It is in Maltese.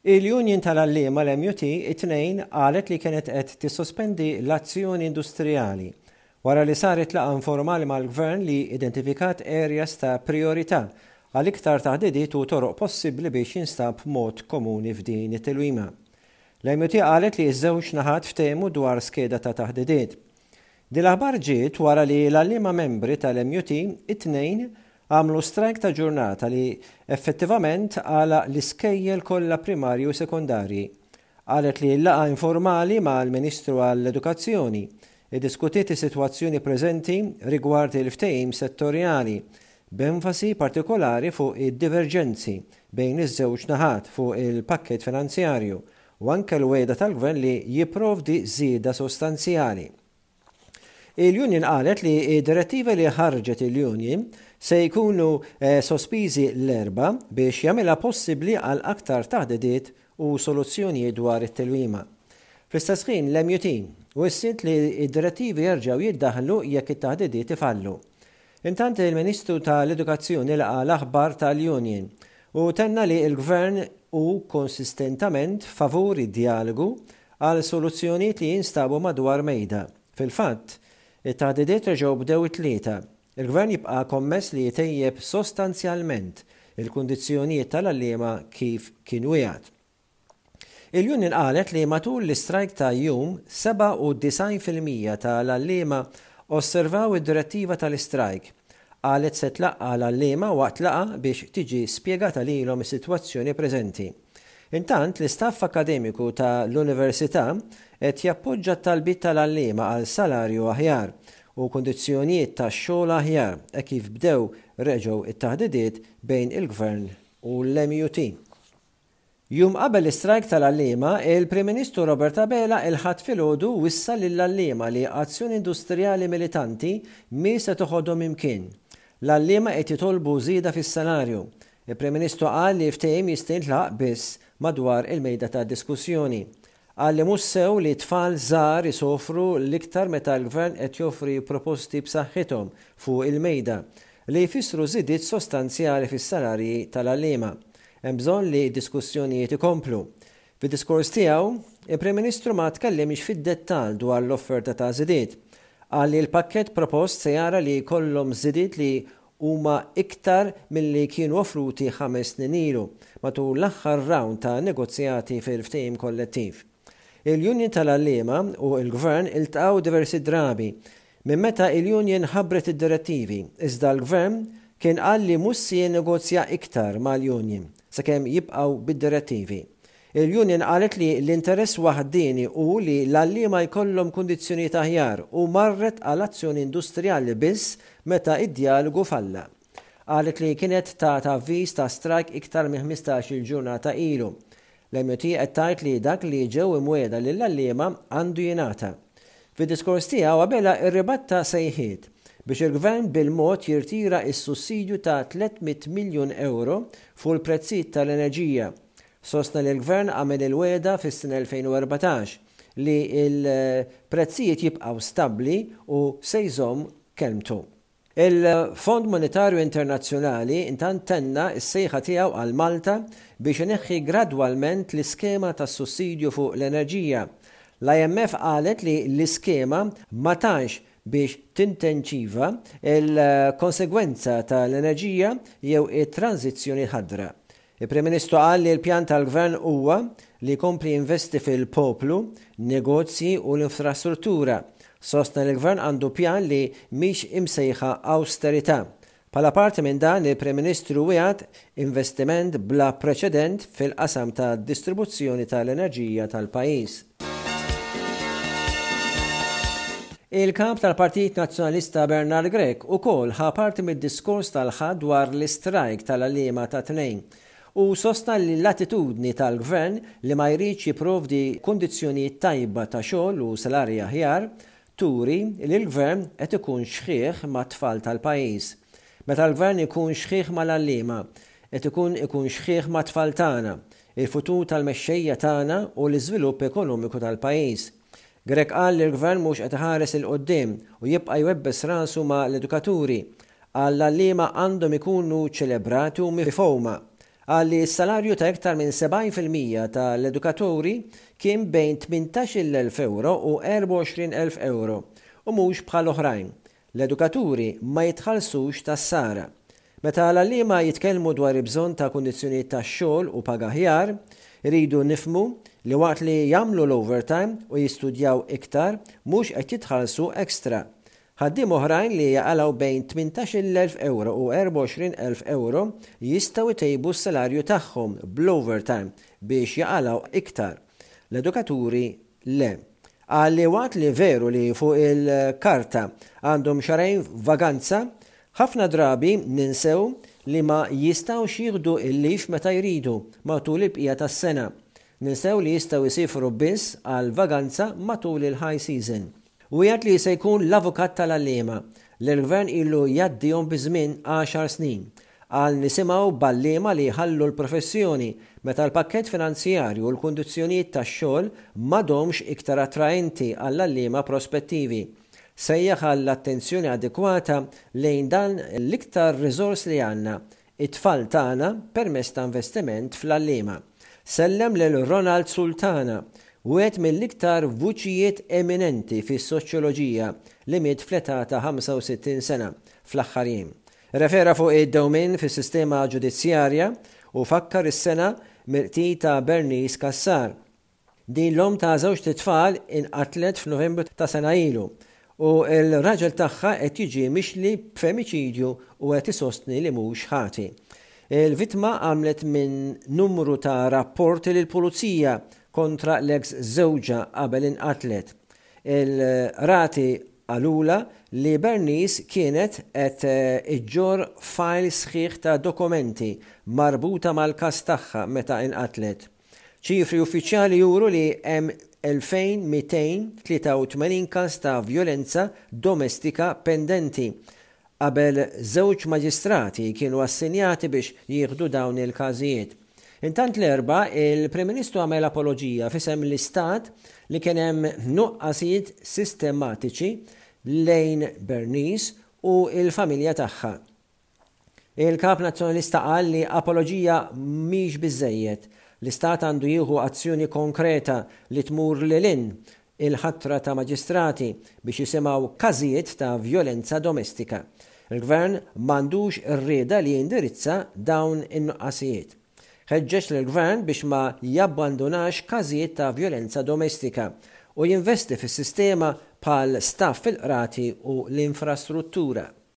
Il-Union tal-Allima l-MUT it-tnejn qalet li kienet qed tissospendi l-azzjoni industrijali wara li saret laqgħa informali mal-Gvern li identifikat areas ta' priorità għal iktar taħdidiet u toroq possibbli biex jinstab mod komuni f'din it-tilwima. L-MUT qalet li ż-żewġ naħat ftehmu dwar skeda ta' taħdidiet. Din l-aħbar ġiet wara li l-Allima membri tal-MUT it-tnejn għamlu strajk ta' ġurnata li effettivament għala l-iskejjel kollha primarji u sekondarji. Qalet li l-laqgħa informali mal-Ministru għall-Edukazzjoni iddiskutiet is-sitwazzjoni preżenti rigward il-ftehim settorjali b'enfasi partikolari fuq id-diverġenzi bejn iż-żewġ naħat fuq il-pakkett finanzjarju u anke l-wegħda tal-Gvern li jipprovdi żieda sostanzjali. Il-Union qalet li id-direttiva li ħarġet il-Union se jkunu sospiżi l-erba biex jagħmilha possibbli għal aktar taħdidiet u soluzzjonijiet dwar it-tilwima. Fl-istess ħin l-MUT wissint li id-direttivi jerġgħu jiddaħħlu jekk it-taħdidiet ifallu. Intant il-Ministru tal-Edukazzjoni laqa l-aħbar tal-Union u tenna li l-Gvern hu konsistentament favur id-dialogu għal soluzzjonijiet li jinstabu madwar mejda. Fil-fatt, it-taħdidiet reġgħu bdew it-tlieta. Il-Gvern jibqa' kommess li jtejjeb sostanzjalment il-kundizzjonijiet tal-allima kif kienu jgħid. Il-Union qalet li matul l-istrajk ta' jum 97% tal-allima osservaw id-direttiva tal-istrajk. Qalet se tlaqqa l-allima waqt laqa biex tiġi spjegata lilhom is-sitwazzjoni preżenti. Intant l-istaff akademiku tal-Università qed jappoġġa t-talbiet tal-allima għal salarju aħjar u kondizzjonijiet tax-xogħol aħjar kif bdew reġgħu it-taħdidiet bejn il-Gvern u l-MUT. Jum qabel l-istrajk tal-allima, il-Prim Ministru Robert Abela il-ħadd filgħodu wissa lill-allima li azzjoni industrijali militanti mi se toħodhom imkien. L-allima qed jitolbu żieda fis-salarju. Il-Prim Ministru qal li ftehim jista' jintlaq biss madwar il-mejda ta' diskussjoni. Qal li mhux sew li tfal żgħar isofru l-iktar meta l-Gvern qed joffri proposti b'saħħithom fuq il-mejda li jfissru żidiet sostanzjali fis-salarji tal-allima. Hemm bżonn li diskussjonijiet ikomplu. Fid-diskors tiegħu, il-Prim Ministru ma tkellimx fid-dettall dwar l-offerta ta' żidiet. Qal li l-pakkett propost se jara li jkollhom żidiet li huma iktar milli kienu offruti 5 snin ilu matul l-aħħar round ta' negozjati fil-ftehim kollettiv. Il-Union tal-allima u l-Gvern iltqgħu diversi drabi minn meta il-Union ħabbret id-direttivi iżda l-Gvern kien qal li mhux se jinnegozja iktar mal-Union sakemm jibqgħu bid-direttivi. Il-Union qalet li l-interess waħdini hu li l-allima jkollhom kundizzjonijiet aħjar u marret għal azzjoni industrijali biss meta id-dialogu falla. Qalet li kienet ta' avviż ta' strajk iktar minn 15-il ġurnata ilu. L-MUT qed tgħid li dak li ġew imwiegħda lill-allima għandu jingħata. Fid-diskors tiegħu qabela rribatta sejħiet biex il-Gvern bil-mod jirtira is-sussidju ta' 300 miljun euro fuq il-prezzijiet tal-enerġija. Sostna li l-Gvern għamel il-weda fis-sena 2014 li il-prezzijiet jibqgħu stabbli u se jżomm kelmtu. Il-Fond Monetarju Internazzjonali intant tenna s-sejħa tiegħu għal Malta biex ineħħi gradwalment l-iskema tas-sussidju fuq l-enerġija. L-IMF qalet li l-iskema ma tantx biex tintenċiva il-konsegwenza tal-enerġija jew it-tranzizzjoni ħadra. Il-Prim Ministru qal li l-pjan tal-Gvern huwa li jkompli investi fil-poplu, negozji u l-infrastruttura. Sostna li l-Gvern għandu pjan li mhix imsejħa austerità. Bħala parti minn dan il-Prim Ministru wieħed investiment bla preċedent fil-qasam ta' distribuzzjoni tal-enerġija tal-pajjiż. Il-kap tal-Partit Nazzjonalista Bernard Grech ukoll ħa parti mid-diskors tal-ħadd dwar l-istrajk tal-allima ta' tnejn u sostna li l-attitudni tal-Gvern li ma jridx jipprovdi kundizzjonijiet tajba ta' xogħol u salarji aħjar turi li l-Gvern qed ikun xħieħ mat-tfal tal-pajjiż. Meta l-Gvern ikun xħieħ mal-allima, qed ikun xħieħ mat-tfal tagħna, il-futur tal-mexxejja tagħna u l-iżvilupp ekonomiku tal-pajjiż. Grech qal li l-Gvern mhux qed iħares il-qudiem u jibqa' jwebbes rasu ma' l-edukaturi. Għall-allima għandhom ikunu ċelebrati u mifhuma. għalli s-salarju ta' iktar minn 70% tal-edukaturi kien bejn 18,000 euro u 24,000 euro u mhux bħal oħrajn. L-edukaturi ma jitħallsux tas-sara. Meta l-għalliema jitkellmu dwar bżonn ta' kundizzjonijiet tax-xogħol u paga aħjar, iridu nifhmu li waqt li jagħmlu l-overtime u jistudjaw iktar mhux qed jitħallsu ekstra. Ħaddiem oħrajn li jaqalgħu bejn 18,000 euro u 24,000 euro jistgħu jtejbu s-salarju tagħhom bl-overtime biex jaqalgħu iktar. L-edukaturi le. Għalli waqt li veru li fuq il-karta għandhom xarajn vaganza, ħafna drabi ninsew li ma jistgħux jieħdu il-lif meta jridu matul il-bqija tas-sena. Ninsew li jistgħu jsifru biss għal vaganza matul il-high season. U jgħid li se jkun l-avukat tal-għalliema li l-gvern ilu jgħaddihom biżmien 10 snin għal nisimgħu b'għalliema li jħallu l-professjoni meta l-pakkett finanzjarju u l-kundizzjonijiet tax-xogħol m'għadhomx iktar attraenti għall-għalliema prospettivi. Sejjaħ għall-attenzjoni adekwata lejn dan l-iktar riżors li għandna, it-tfal tagħna permezz ta' investiment fl-għalliema. Sellem lil Ronald Sultana, wieħed mill-iktar vuċijiet eminenti fis-soċjoloġija li miet fl-età ta' 65 sena fl-aħħar jiem. Refera fuq id-dewmien fis-sistema ġudizzjarja u fakkar is-sena mirti ta' Bernice Kassar. Din l-om ta' żewġ tfal inqatlet f'Novembru ta' sena ilu u l-raġel tagħha qed jiġi mixli b'femiċidju u qed isostni li mhux ħati. Il-vittma għamlet minn numru ta' rapporti lill-pulizija kontra l-ex żewġa qabel inqatlet. Il-rati għalula li Bernice kienet qed iġġor file sħiħ ta' dokumenti marbuta mal-każ tagħha meta inqatlet. Ċifri uffiċjali juru li hemm 2283 każ ta' violenza domestika pendenti. Qabel żewġ maġistrati kienu assinjati biex jieħdu dawn il-każijiet. Intant l-erba, il-Prim Ministru għamel apoloġija fisem l-Istat li kien hemm nuqqasijiet sistematiċi lejn Bernice u il-familja tagħha. Il-Kap Nazzjonalista qal li apoloġija mhix biżejjed. L-Istat għandu jieħu azzjoni konkreta li tmur lilin il-ħatra ta' maġistrati biex jisimgħu każijiet ta' violenza domestika. Il-Gvern m'għandux ir-rieda li jindirizza dawn in-nuqqasijiet. Ħeġġeġ lill-Gvern biex ma jabbandunax każijiet ta' violenza domestika u jinvesti fis-sistema bħal staff fil-qrati u l-infrastruttura.